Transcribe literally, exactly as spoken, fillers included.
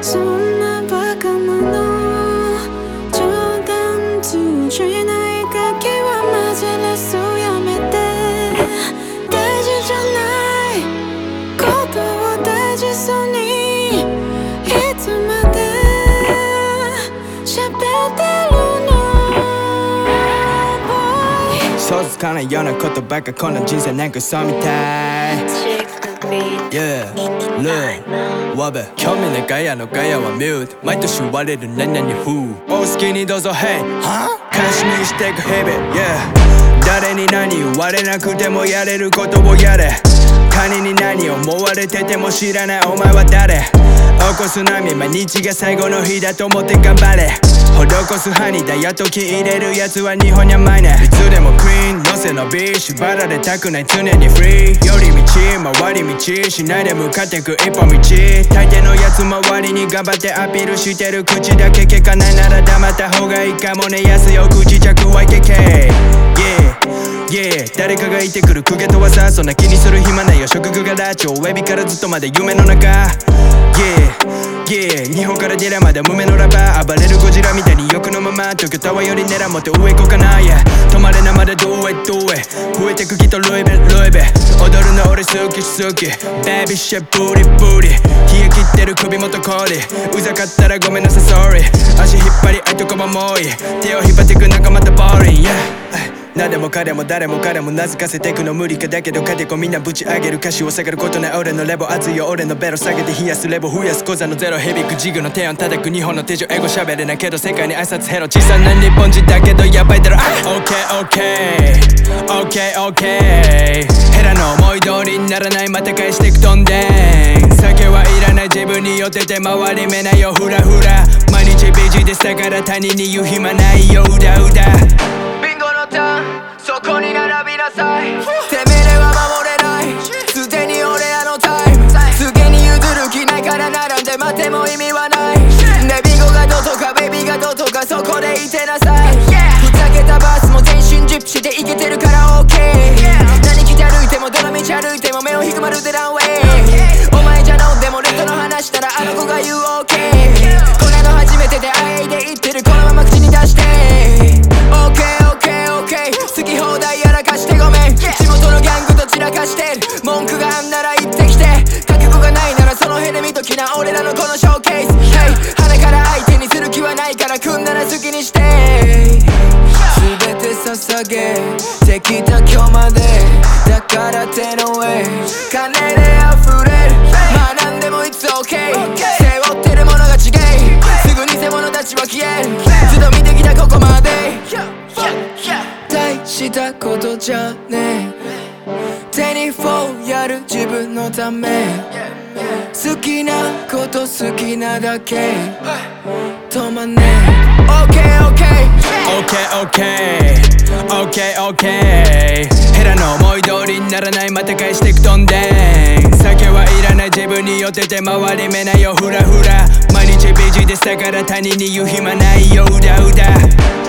そんなバカなの冗談通じないガキはマジレスやめて大事じゃないことを大事そうにいつまで喋ってるの想像つかないようなことばっかこの人生なんかそうみたい Yeah, look, ワベ興味ないガヤのガヤはミュート毎年言われる何々風お好きにどうぞ Hey 監視にしてく日々 Yeah 誰に何言われなくてもやれることをやれ他人に何思われてても知らないお前は誰起こす波毎日が最後の日だと思って頑張れ施すハニだやっと気入れるやつは日本に甘いねいつでもクイーンのせのビー縛られたくない常にフリー寄り道回り道しないで向かってく一本道大抵のやつ周りに頑張ってアピールしてる口だけ聞かないなら黙った方がいいかもね安いお口着は ケーケーYeah, 誰かがいてくる公家とはさそんな気にする暇ないよ職業がラジオウェビからずっとまで夢の中 Yeah, yeah 日本からディラまで無名のラバー暴れるゴジラみたいに欲のまま東京タワーより狙もって上行こうかな Yeah 止まれなまで Do it, do it 増えてくきとルイベルイベ踊るの俺好き好き Baby shit ブリブリ冷え切ってる首元コーディうざかったらごめんなさい Sorry 足引っ張り相とこばもういい手を引っ張ってく仲間とボーリン Yeah何でも彼も誰も彼も名付かせてくの無理かだけど勝てこみんなぶち上げる歌詞を下がることない俺のレボ熱いよ俺のベロ下げて冷やすレボ増やす小座のゼロ響くジグの低音叩く日本の手錠英語喋れないけど世界に挨拶ヘロ小さな日本人だけどやばいだろ OKOKOKOK ヘラの思い通りにならないまた返してく飛んで酒はいらない自分に寄ってて周り目ないよフラフラ毎日ビジですだから他人に言う暇ないようだうだそこに並びなさいてめえは守れないすでに俺らのタイムすげに譲る気ないから並んで待っても意味はないでビゴがどうとかベビーがどうとかそこでいてなさいふざけたバースも全身ジプシーでイケてるから OK 何着て歩いてもどの道歩いても目を引くまるでランウェイお前じゃ飲んでもレッドの話したらあの子が言う OK これの初めてであいで言ってるこのまま口に出して OKOKOK 好き放題やらかしてごめん地元のギャングと散らかしてる文句があんなら言ってきて覚悟がないならその辺で見ときな俺らのこのショーケース Hey 鼻から相手にする気はないから組んだら好きにして全て捧げてきた今日までだから手の上金で溢れる学んでも It's OK 背負ってるものが違いすぐ偽物たちは消えるずっと見てきたここまで大したことじゃねえ手にフォーやる自分のため好きなこと好きなだけ止まんねえ OKOKOKOKOK ヘラの思い通りにならないまた返してく飛んで酒はいらない自分に寄ってて周り目ないよフラフラ毎日ビジですだから他人に言う暇ないようだうだ